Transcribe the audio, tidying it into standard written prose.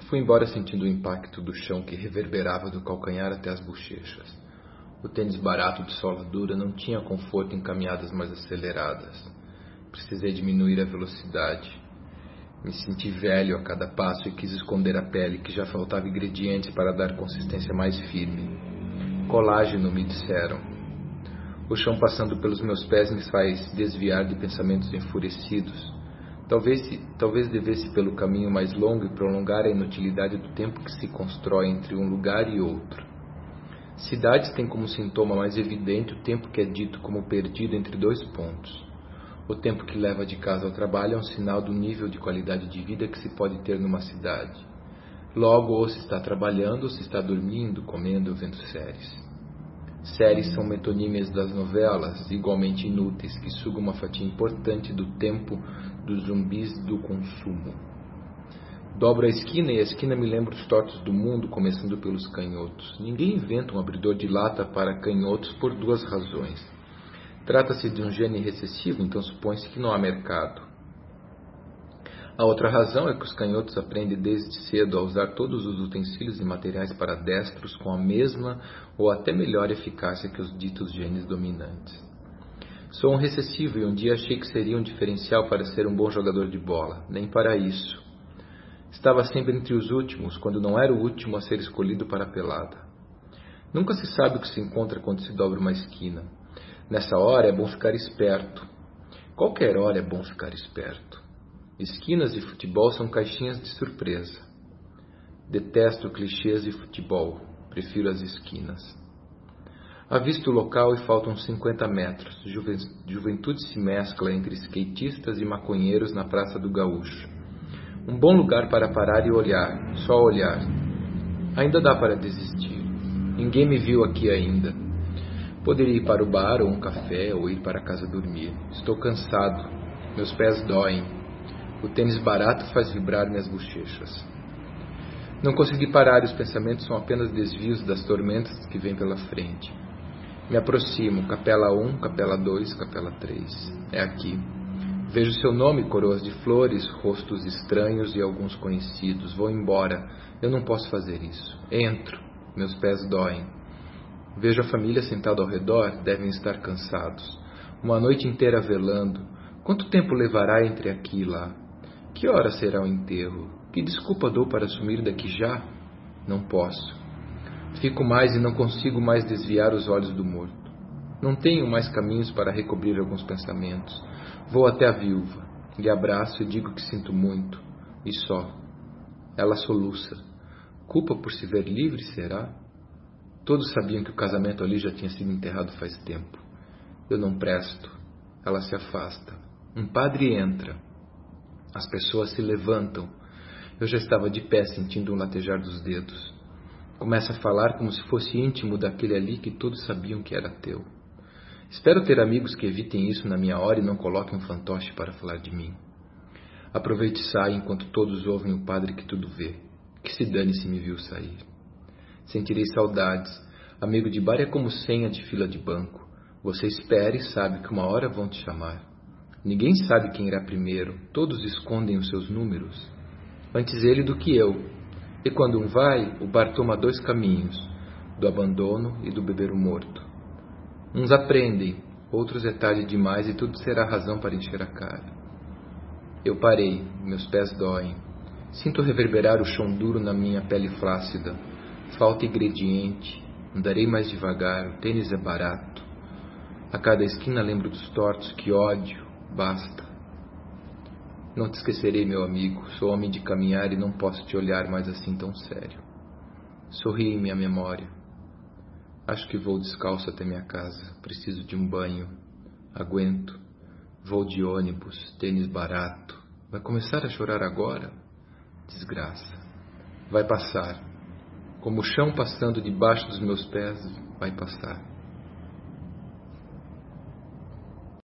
Fui embora sentindo o impacto do chão que reverberava do calcanhar até as bochechas. O tênis barato de sola dura não tinha conforto em caminhadas mais aceleradas. Precisei diminuir a velocidade. Me senti velho a cada passo e quis esconder a pele, que já faltava ingredientes para dar consistência mais firme. Colágeno, me disseram. O chão passando pelos meus pés me faz desviar de pensamentos enfurecidos. Talvez devesse pelo caminho mais longo e prolongar a inutilidade do tempo que se constrói entre um lugar e outro. Cidades têm como sintoma mais evidente o tempo que é dito como perdido entre dois pontos. O tempo que leva de casa ao trabalho é um sinal do nível de qualidade de vida que se pode ter numa cidade. Logo, ou se está trabalhando, ou se está dormindo, comendo ou vendo séries. Séries são metonímias das novelas, igualmente inúteis, que sugam uma fatia importante do tempo dos zumbis do consumo. Dobro a esquina e a esquina me lembra os tortos do mundo, começando pelos canhotos. Ninguém inventa um abridor de lata para canhotos por duas razões. Trata-se de um gene recessivo, então supõe-se que não há mercado. A outra razão é que os canhotos aprendem desde cedo a usar todos os utensílios e materiais para destros com a mesma ou até melhor eficácia que os ditos genes dominantes. Sou um recessivo e um dia achei que seria um diferencial para ser um bom jogador de bola. Nem para isso. Estava sempre entre os últimos, quando não era o último a ser escolhido para a pelada. Nunca se sabe o que se encontra quando se dobra uma esquina. Nessa hora é bom ficar esperto. Qualquer hora é bom ficar esperto. Esquinas e futebol são caixinhas de surpresa. Detesto clichês de futebol. Prefiro as esquinas. Avisto o local e faltam 50 metros. Juventude se mescla entre skatistas e maconheiros na Praça do Gaúcho. Um bom lugar para parar e olhar. Só olhar. Ainda dá para desistir. Ninguém me viu aqui ainda. Poderia ir para o bar ou um café ou ir para casa dormir. Estou cansado. Meus pés doem. O tênis barato faz vibrar minhas bochechas. Não consegui parar e os pensamentos são apenas desvios das tormentas que vêm pela frente. Me aproximo. Capela 1, Capela 2, Capela 3. É aqui. Vejo seu nome, coroas de flores, rostos estranhos e alguns conhecidos. Vou embora. Eu não posso fazer isso. Entro. Meus pés doem. Vejo a família sentada ao redor. Devem estar cansados. Uma noite inteira velando. Quanto tempo levará entre aqui e lá? Que hora será o enterro? Que desculpa dou para sumir daqui já? Não posso. Fico mais e não consigo mais desviar os olhos do morto. Não tenho mais caminhos para recobrir alguns pensamentos. Vou até a viúva. Lhe abraço e digo que sinto muito. E só. Ela soluça. Culpa por se ver livre, será? Todos sabiam que o casamento ali já tinha sido enterrado faz tempo. Eu não presto. Ela se afasta. Um padre entra. As pessoas se levantam. Eu já estava de pé, sentindo um latejar dos dedos. Começa a falar como se fosse íntimo daquele ali que todos sabiam que era teu. Espero ter amigos que evitem isso na minha hora e não coloquem um fantoche para falar de mim. Aproveite e saia enquanto todos ouvem o padre que tudo vê. Que se dane se me viu sair. Sentirei saudades. Amigo de bar é como senha de fila de banco. Você espera e sabe que uma hora vão te chamar. Ninguém sabe quem irá primeiro. Todos escondem os seus números. Antes ele do que eu. E quando um vai, o bar toma dois caminhos. Do abandono e do beber o morto. Uns aprendem. Outros é tarde demais e tudo será razão para encher a cara. Eu parei. Meus pés doem. Sinto reverberar o chão duro na minha pele flácida. Falta ingrediente. Andarei mais devagar. O tênis é barato. A cada esquina lembro dos tortos. Que ódio. Basta. Não te esquecerei, meu amigo. Sou homem de caminhar e não posso te olhar mais assim tão sério. Sorri em minha memória. Acho que vou descalço até minha casa. Preciso de um banho. Aguento. Vou de ônibus. Tênis barato. Vai começar a chorar agora? Desgraça. Vai passar. Como o chão passando debaixo dos meus pés, vai passar.